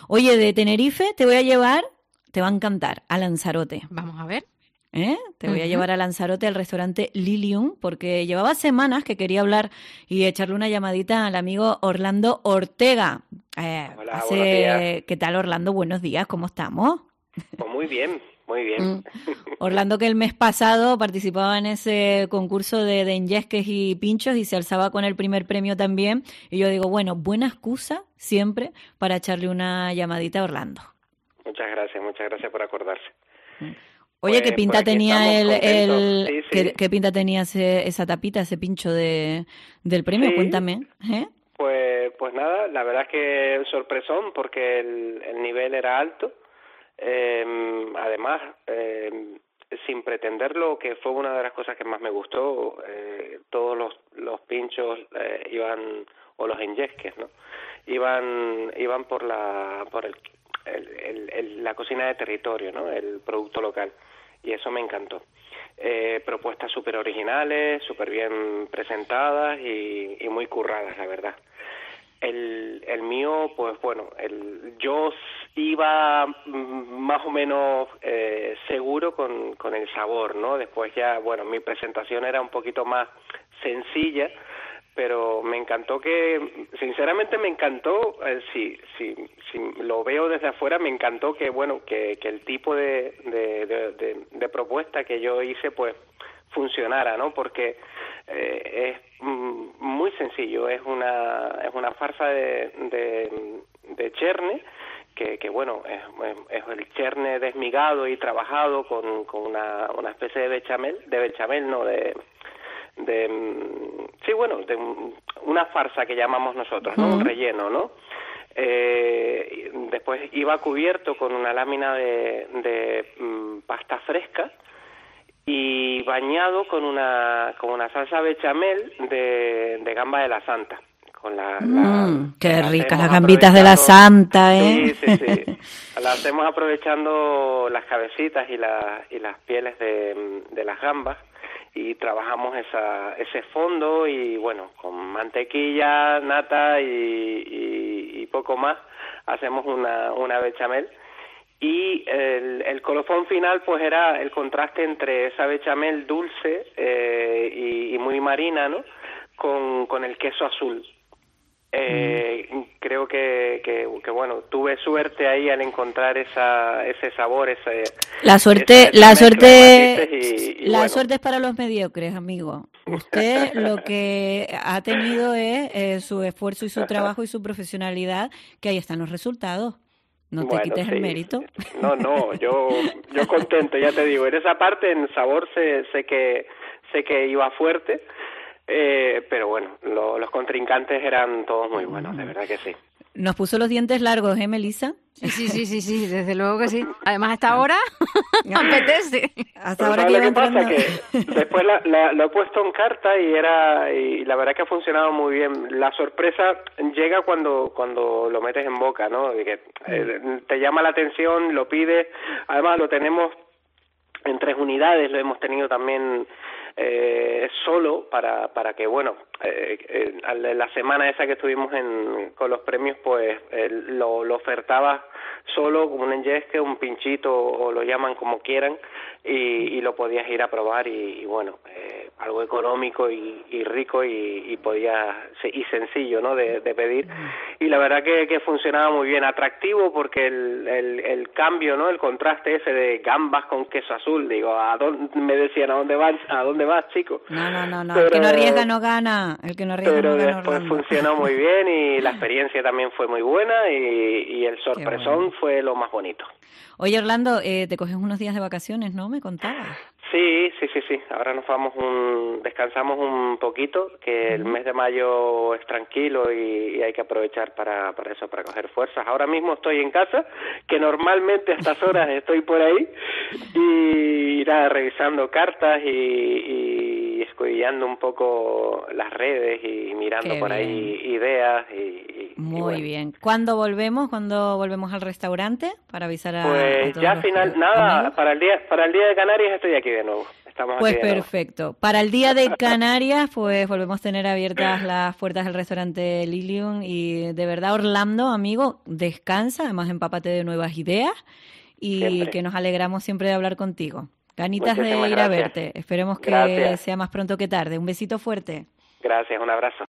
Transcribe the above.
Oye, de Tenerife te voy a llevar, te va a encantar, a Lanzarote. Vamos a ver. Te voy a llevar a Lanzarote, al restaurante Lilium, porque llevaba semanas que quería hablar y echarle una llamadita al amigo Orlando Ortega. Hola, buenos días. ¿Qué tal, Orlando? Buenos días, ¿cómo estamos? Pues muy bien, muy bien. Orlando, que el mes pasado participaba en ese concurso de enyesques y pinchos y se alzaba con el primer premio también. Y yo digo, bueno, buena excusa siempre para echarle una llamadita a Orlando. Muchas gracias por acordarse. Oye, ¿qué pinta tenía Sí. ¿Qué pinta tenía esa tapita, ese pincho del premio? Sí. Cuéntame. Pues nada, la verdad es que sorpresón porque el nivel era alto. Además, sin pretenderlo, que fue una de las cosas que más me gustó, todos los pinchos iban, o los enyesques, ¿no? Iban por la cocina de territorio, ¿no? El producto local, y eso me encantó. Propuestas súper originales, súper bien presentadas y muy curradas, la verdad. El mío, pues bueno, yo iba más o menos seguro con el sabor, ¿no? Después ya, bueno, mi presentación era un poquito más sencilla, pero me encantó sinceramente me encantó, si lo veo desde afuera, me encantó que, bueno, que el tipo de propuesta que yo hice, pues, funcionara, ¿no? Porque es muy sencillo, es una farsa de cherne, que bueno, es el cherne desmigado y trabajado con una especie de bechamel, sí, bueno, de una farsa que llamamos nosotros, ¿no? Un relleno, ¿no? Después iba cubierto con una lámina de pasta fresca y bañado con una salsa bechamel de gamba de la Santa. Qué ricas las gambitas de la Santa, ¿eh? Sí. Las hacemos aprovechando las cabecitas y las pieles de las gambas, y trabajamos ese fondo, y bueno, con mantequilla, nata y poco más hacemos una bechamel. Y el colofón final, pues, era el contraste entre esa bechamel dulce y muy marina, ¿no? Con el queso azul. Creo que bueno, tuve suerte ahí al encontrar ese sabor, la suerte bueno. es para los mediocres, amigo. Usted lo que ha tenido es su esfuerzo y su trabajo y su profesionalidad, que ahí están los resultados. No te quites el mérito. No, yo contento, ya te digo. En esa parte, en sabor, sé que iba fuerte. Pero bueno, los contrincantes eran todos muy buenos, de verdad que sí. Nos puso los dientes largos, Melissa? Sí, desde luego que sí. Además, hasta ahora apetece. Hasta ahora que ¿qué pasa? Que después lo he puesto en carta y la verdad que ha funcionado muy bien. La sorpresa llega cuando lo metes en boca, ¿no? De que te llama la atención, lo pides. Además, lo tenemos en 3 unidades, lo hemos tenido también solo para que, bueno, la semana esa que estuvimos con los premios, pues lo ofertaba solo, como un enyesque, un pinchito, o lo llaman como quieran, y lo podías ir a probar, y bueno, algo económico y rico y sencillo, ¿no? de pedir, y la verdad que funcionaba muy bien, atractivo, porque el cambio, ¿no? El contraste ese de gambas con queso azul, digo, me decían, ¿a dónde vas, chico? No, pero, el que no arriesga no gana, pero después funcionó muy bien, y la experiencia también fue muy buena, y el sorpresón fue lo más bonito. Oye, Orlando, te coges unos días de vacaciones, ¿no? Me contabas. Sí. Ahora descansamos un poquito, que el mes de mayo es tranquilo y hay que aprovechar para eso, para coger fuerzas. Ahora mismo estoy en casa, que normalmente a estas horas estoy por ahí, y nada, revisando cartas y escudillando un poco las redes y mirando por ahí ideas Muy bueno. bien. ¿Cuándo volvemos? ¿Cuándo volvemos al restaurante? Para avisar a Pues todos ya los final, nada, amigos. Para el día de Canarias estoy aquí de nuevo. Estamos Pues aquí de nuevo. perfecto. Para el día de Canarias, pues volvemos a tener abiertas las puertas del restaurante Lilium y de verdad, Orlando, amigo, descansa, además empápate de nuevas ideas y Siempre. que nos alegramos siempre de hablar contigo. Ganitas de Muchísimas ir a gracias. verte. Esperemos que Gracias. sea más pronto que tarde. Un besito fuerte. Gracias, un abrazo.